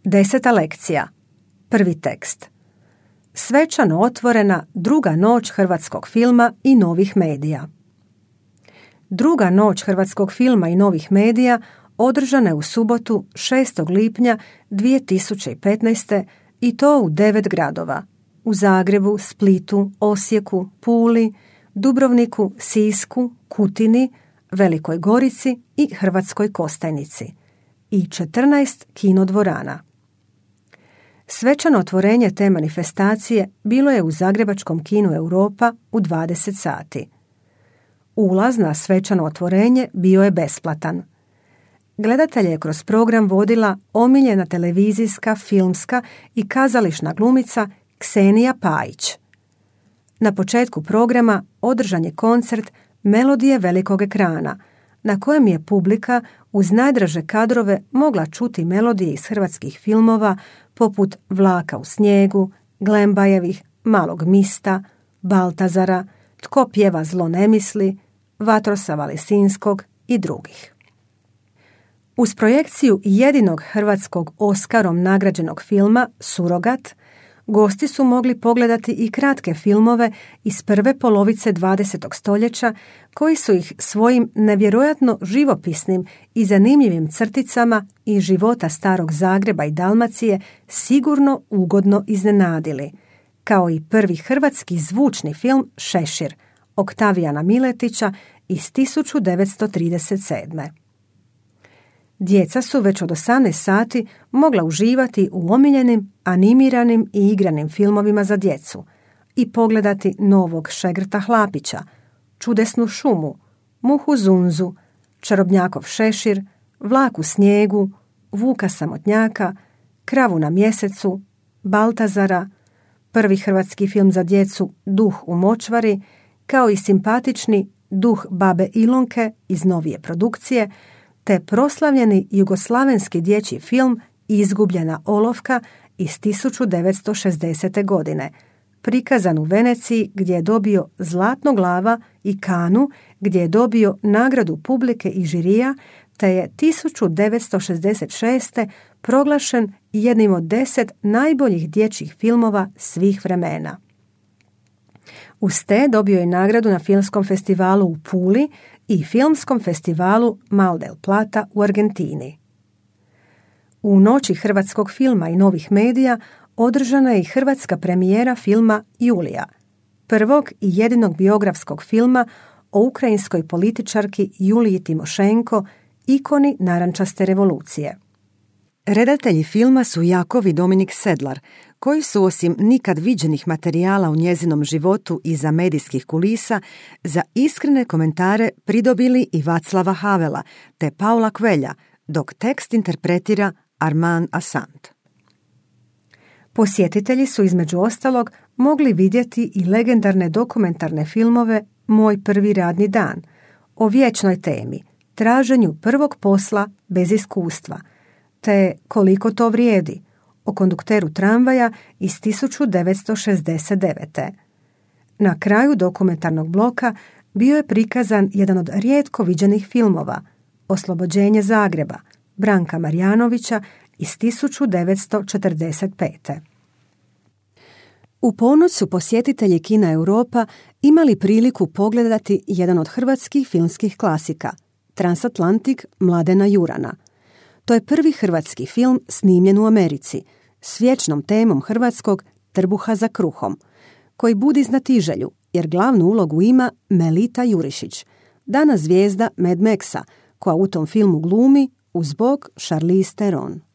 10. lekcija. Prvi tekst. Svečano otvorena druga noć hrvatskog filma i novih medija. Druga noć hrvatskog filma i novih medija održana je u subotu 6. lipnja 2015. i to u 9 gradova. U Zagrebu, Splitu, Osijeku, Puli, Dubrovniku, Sisku, Kutini, Velikoj Gorici i Hrvatskoj Kostajnici i 14 kinodvorana. Svečano otvorenje te manifestacije bilo je u zagrebačkom kinu Europa u 20 sati. Ulaz na svečano otvorenje bio je besplatan. Gledatelje je kroz program vodila omiljena televizijska, filmska i kazališna glumica Ksenija Pajić. Na početku programa održan je koncert Melodije velikog ekrana, na kojem je publika uz najdraže kadrove mogla čuti melodije iz hrvatskih filmova poput Vlaka u snijegu, Glembajevih, Malog mista, Baltazara, Tko pjeva zlo ne misli, Vatroslava Lisinskog i drugih. Uz projekciju jedinog hrvatskog Oskarom nagrađenog filma Surogat, gosti su mogli pogledati i kratke filmove iz prve polovice 20. stoljeća koji su ih svojim nevjerojatno živopisnim i zanimljivim crticama iz života starog Zagreba i Dalmacije sigurno ugodno iznenadili, kao i prvi hrvatski zvučni film Šešir Oktavijana Miletića iz 1937. Djeca su već od 18 sati mogla uživati u omiljenim, animiranim i igranim filmovima za djecu i pogledati Novog Šegrta Hlapića, Čudesnu šumu, Muhu Zunzu, Čarobnjakov šešir, Vlak u snijegu, Vuka samotnjaka, Kravu na mjesecu, Baltazara, prvi hrvatski film za djecu Duh u močvari, kao i simpatični Duh babe Ilonke iz novije produkcije, te proslavljeni jugoslavenski dječji film Izgubljena olovka iz 1960. godine, prikazan u Veneciji gdje je dobio Zlatno glava i Kanu gdje je dobio nagradu publike i žirija, te je 1966. proglašen jednim od 10 najboljih dječjih filmova svih vremena. Uz te dobio je nagradu na filmskom festivalu u Puli i filmskom festivalu Mal del Plata u Argentini. U noći hrvatskog filma i novih medija održana je i hrvatska premijera filma Julija, prvog i jedinog biografskog filma o ukrajinskoj političarki Juliji Timošenko, ikoni narančaste revolucije. Redatelji filma su Jakov i Dominik Sedlar, koji su osim nikad viđenih materijala u njezinom životu iza medijskih kulisa za iskrene komentare pridobili i Vaclava Havela te Paula Kvelja, dok tekst interpretira Armand Assant. Posjetitelji su između ostalog mogli vidjeti i legendarne dokumentarne filmove Moj prvi radni dan, o vječnoj temi, traženju prvog posla bez iskustva, te Koliko to vrijedi, o kondukteru tramvaja iz 1969. Na kraju dokumentarnog bloka bio je prikazan jedan od rijetko viđenih filmova, Oslobođenje Zagreba, Branka Marjanovića iz 1945. U ponoć su posjetitelji kina Europa imali priliku pogledati jedan od hrvatskih filmskih klasika, Transatlantik Mladena Jurana. To je prvi hrvatski film snimljen u Americi, s vječnom temom hrvatskog Trbuha za kruhom, koji budi znatiželju, jer glavnu ulogu ima Melita Jurišić, danas zvijezda Mad Maxa, koja u tom filmu glumi uz bok Charlize Theron.